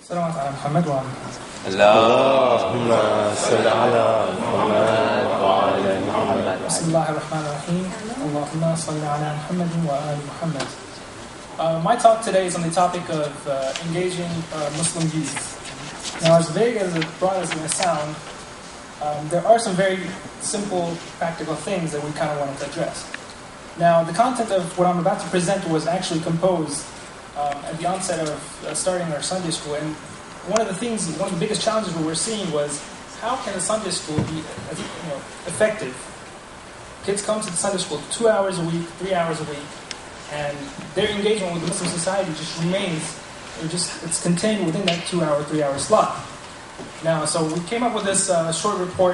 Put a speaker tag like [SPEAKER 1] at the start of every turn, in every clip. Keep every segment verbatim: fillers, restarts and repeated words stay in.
[SPEAKER 1] صلوات على محمد وعلى محمد.
[SPEAKER 2] اللهم صل على محمد وعلى محمد.
[SPEAKER 1] بسم الله الرحمن الرحيم. اللهم صل على محمد وعلى محمد. Uh, my talk today is on the topic of uh, engaging uh, Muslim youth. Now, as vague as broad as it may sound, um, there are some very simple, practical things that we kind of wanted to address. Now, the content of what I'm about to present was actually composed um, at the onset of uh, starting our Sunday school, and one of the things, one of the biggest challenges we were seeing was how can a Sunday school be you know, effective? Kids come to the Sunday school two hours a week, three hours a week, and their engagement with the Muslim society just remains, it just it's contained within that two-hour, three-hour slot. Now, so we came up with this uh, short report,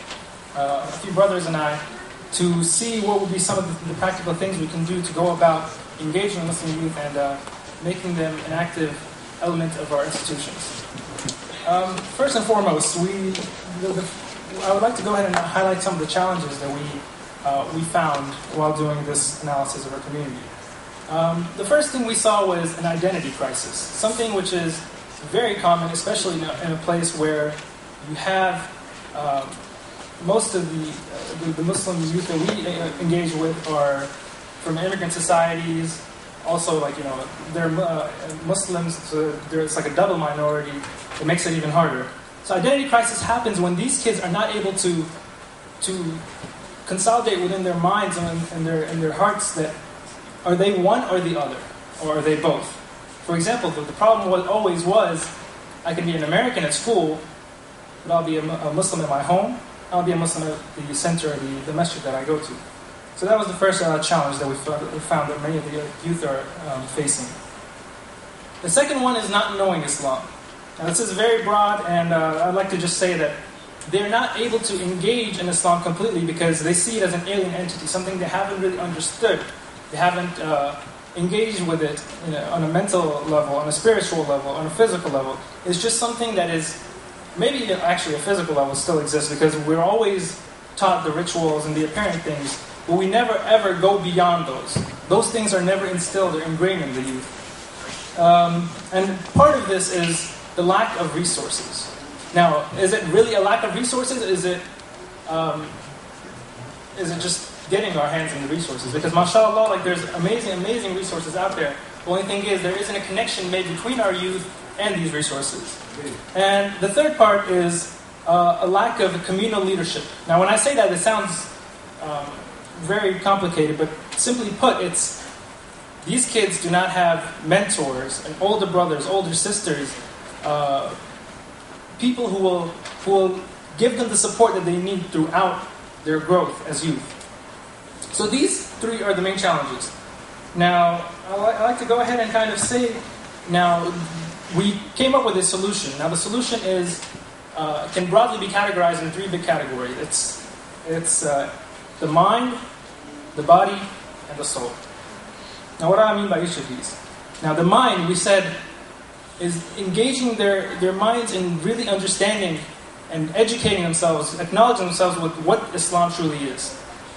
[SPEAKER 1] uh, a few brothers and I, to see what would be some of the, the practical things we can do to go about engaging Muslim youth and uh, making them an active element of our institutions. Um, first and foremost, we the, the, I would like to go ahead and highlight some of the challenges that we uh, we found while doing this analysis of our community. Um, the first thing we saw was an identity crisis, something which is very common, especially in a, in a place where you have um, most of the, uh, the the Muslim youth that we engage with are from immigrant societies. Also, like you know, they're uh, Muslims, so there's like a double minority. It makes it even harder. So identity crisis happens when these kids are not able to to consolidate within their minds and, and their and their hearts that are they one or the other, or are they both? For example, the, the problem was, always was, I can be an American at school, but I'll be a, a Muslim at my home. I'll be a Muslim at the center of the, the masjid that I go to. So that was the first uh, challenge that we, f- we found that many of the youth are um, facing. The second one is not knowing Islam. Now this is very broad, and uh, I'd like to just say that they're not able to engage in Islam completely because they see it as an alien entity, something they haven't really understood. They haven't uh, engaged with it you know, on a mental level, on a spiritual level, on a physical level. It's just something that is, maybe actually a physical level still exists because we're always taught the rituals and the apparent things, but we never ever go beyond those. Those things are never instilled or ingrained in the youth. Um, and part of this is the lack of resources. Now, is it really a lack of resources? Is it, um, is it just getting our hands on the resources? Because mashallah, like there's amazing, amazing resources out there. The only thing is there isn't a connection made between our youth and these resources. And the third part is uh, a lack of communal leadership. Now, when I say that, it sounds um, very complicated, but simply put, it's these kids do not have mentors and older brothers, older sisters, uh, people who will who will give them the support that they need throughout their growth as youth. So these three are the main challenges. Now, I like to go ahead and kind of say, now, we came up with a solution. Now, the solution is uh, can broadly be categorized in three big categories. It's it's uh, the mind, the body, and the soul. Now, what do I mean by each of these? Now, the mind, we said, is engaging their, their minds in really understanding and educating themselves, acknowledging themselves with what Islam truly is.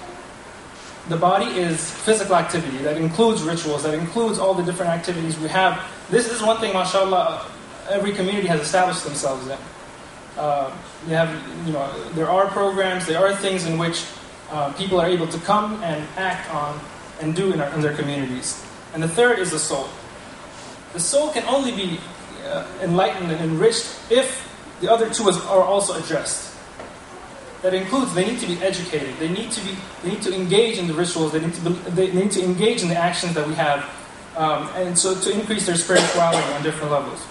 [SPEAKER 1] The body is physical activity that includes rituals, that includes all the different activities we have. This is one thing, mashallah, every community has established themselves in. Uh, you have, you know, there are programs, there are things in which uh, people are able to come and act on and do in, our, in their communities. And the third is the soul. The soul can only be uh, enlightened and enriched if the other two is, are also addressed. That includes they need to be educated. They need to be. They need to engage in the rituals. They need to. Be, they need to engage in the actions that we have, um, and so to increase their spirituality on different levels.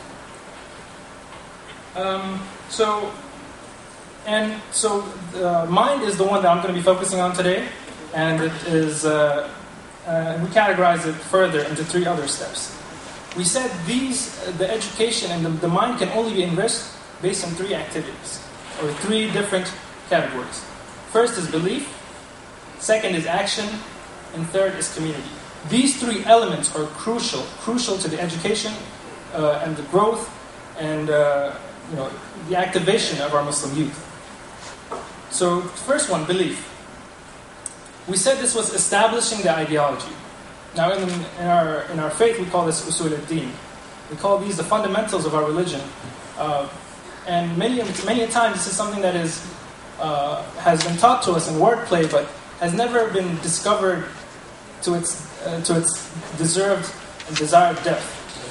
[SPEAKER 1] Um, so, and so, uh, mind is the one that I'm going to be focusing on today, and it is. Uh, uh, we categorize it further into three other steps. We said these, uh, the education and the, the mind can only be enriched based on three activities or three different categories. First is belief, second is action, and third is community. These three elements are crucial, crucial to the education uh, and the growth and uh, you know the activation of our Muslim youth. So, first one, belief. We said this was establishing the ideology. Now, in, in our in our faith, we call this usul ad-din. We call these the fundamentals of our religion. Uh, and many, many times this is something that is, uh, has been taught to us in wordplay, but has never been discovered to its, uh, to its deserved and desired depth.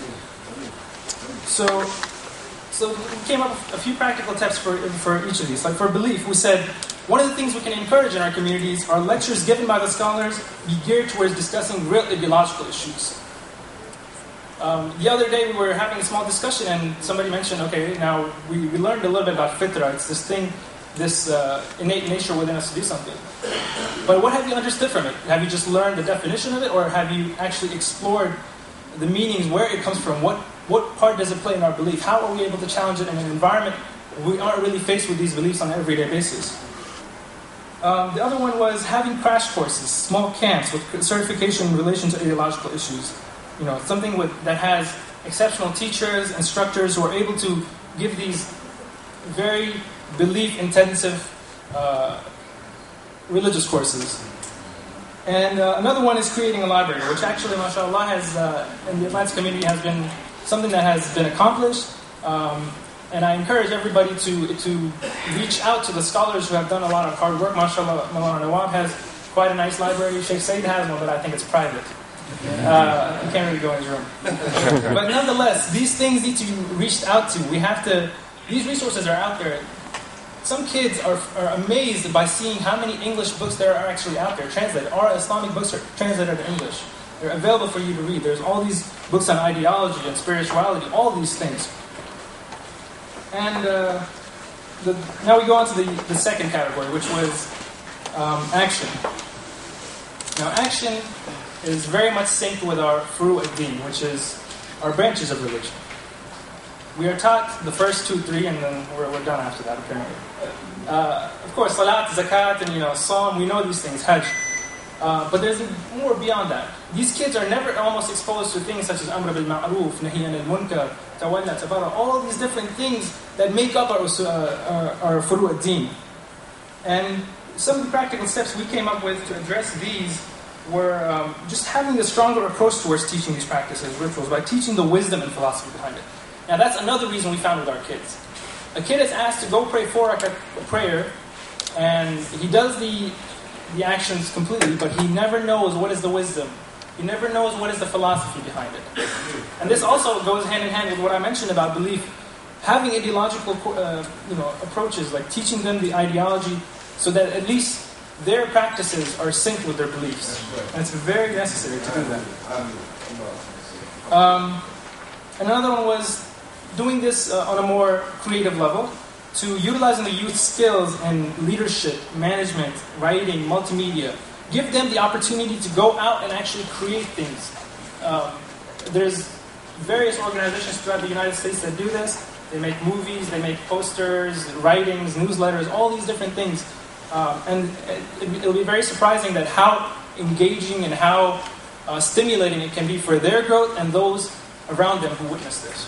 [SPEAKER 1] So, so we came up with a few practical tips for, for each of these. Like for belief, we said, one of the things we can encourage in our communities are lectures given by the scholars be geared towards discussing real ideological issues. Um, the other day we were having a small discussion and somebody mentioned, okay, now we, we learned a little bit about fitra. It's this thing, this uh, innate nature within us to do something. But what have you understood from it? Have you just learned the definition of it, or have you actually explored the meanings, where it comes from? What, what part does it play in our belief? How are we able to challenge it in an environment where we aren't really faced with these beliefs on an everyday basis? Um, the other one was having crash courses, small camps with certification in relation to ideological issues. You know, something with, that has exceptional teachers, instructors who are able to give these very belief-intensive uh, religious courses. And uh, another one is creating a library, which actually, mashallah, has, uh, in the Atlantis community has been something that has been accomplished. Um, And I encourage everybody to to reach out to the scholars who have done a lot of hard work. MashaAllah, Maulana Nawab has quite a nice library. Sheikh Said has one, but I think it's private. Uh, you can't really go in his room. But nonetheless, these things need to be reached out to. We have to, these resources are out there. Some kids are, are amazed by seeing how many English books there are actually out there, translated. Our Islamic books are translated to English. They're available for you to read. There's all these books on ideology and spirituality, all these things. And uh, the, now we go on to the, the second category, which was um, action. Now action is very much synced with our furu ad-din, which is our branches of religion. We are taught the first two, three, and then we're, we're done after that, apparently. Uh, of course, salat, zakat, and you know, psalm, we know these things, hajj. Uh, but there's more beyond that. These kids are never almost exposed to things such as amr bil ma'ruf, nahi anil munkar, tawalla, tabara, all these different things that make up our, uh, our, our furu ad-din. And some of the practical steps we came up with to address these were um, just having a stronger approach towards teaching these practices, rituals, by teaching the wisdom and philosophy behind it. Now that's another reason we found with our kids. A kid is asked to go pray four rakat prayer, and he does the the actions completely, but he never knows what is the wisdom. He never knows what is the philosophy behind it. And this also goes hand in hand with what I mentioned about belief. Having ideological uh, you know, approaches, like teaching them the ideology, so that at least their practices are synced with their beliefs. And it's very necessary to do that. Um, another one was doing this uh, on a more creative level, to utilizing the youth's skills in leadership, management, writing, multimedia. Give them the opportunity to go out and actually create things. Um, there's various organizations throughout the United States that do this. They make movies, they make posters, writings, newsletters, all these different things. Um, and it, it'll be very surprising that how engaging and how uh, stimulating it can be for their growth and those around them who witness this.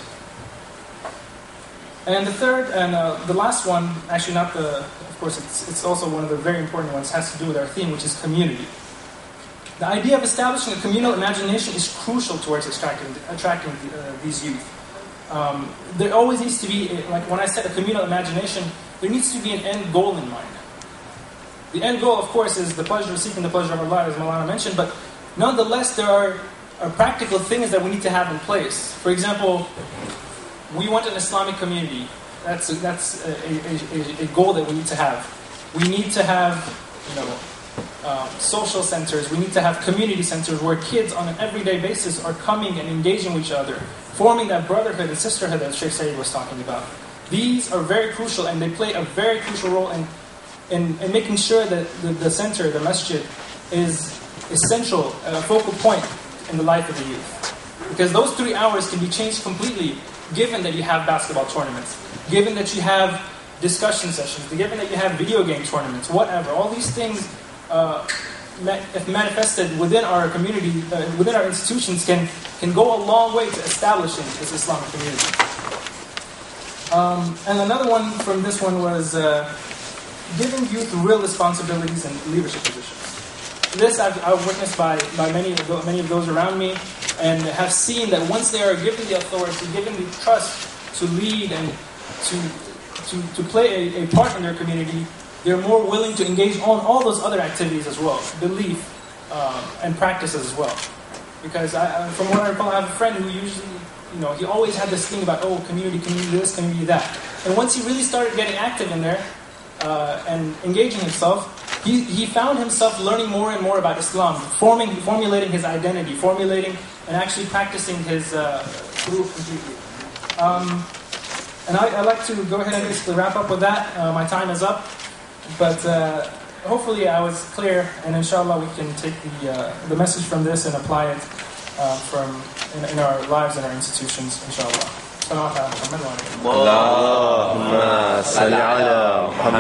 [SPEAKER 1] And the third and uh, the last one, actually not the, of course it's, it's also one of the very important ones, has to do with our theme, which is community. The idea of establishing a communal imagination is crucial towards attracting, attracting uh, these youth. Um, there always needs to be, like when I said a communal imagination, there needs to be an end goal in mind. The end goal, of course, is the pleasure of seeking the pleasure of Allah, as Maulana mentioned, but nonetheless there are, are practical things that we need to have in place. For example, we want an Islamic community. That's a, that's a, a, a goal that we need to have. We need to have, you know, um, social centers. We need to have community centers where kids on an everyday basis are coming and engaging with each other, forming that brotherhood and sisterhood that Sheikh Said was talking about. These are very crucial, and they play a very crucial role in in, in making sure that the, the center, the masjid, is essential, a focal point in the life of the youth. Because those three hours can be changed completely given that you have basketball tournaments, given that you have discussion sessions, given that you have video game tournaments, whatever. All these things, uh, if manifested within our community, uh, within our institutions, can, can go a long way to establishing this Islamic community. Um, and another one from this one was uh, giving youth real responsibilities and leadership positions. This I've, I've witnessed by, by many, of the, many of those around me, and have seen that once they are given the authority, given the trust to lead and to to, to play a, a part in their community, they're more willing to engage on all those other activities as well, belief um, and practices as well. Because I, from what I recall, I have a friend who usually, you know, he always had this thing about, oh, community, community this, community that. And once he really started getting active in there uh, and engaging himself, he, he found himself learning more and more about Islam, forming, formulating his identity, formulating and actually practicing his uh, group completely. Um, and I, I'd like to go ahead and basically wrap up with that. Uh, my time is up. But uh, hopefully I was clear, and inshallah we can take the uh, the message from this and apply it uh, from in, in our lives and our institutions, inshallah.
[SPEAKER 2] اللهم صل على محمد